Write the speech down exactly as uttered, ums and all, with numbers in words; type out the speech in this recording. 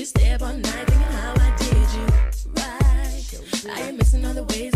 stay up all night thinking how I did you right. I am missing all the ways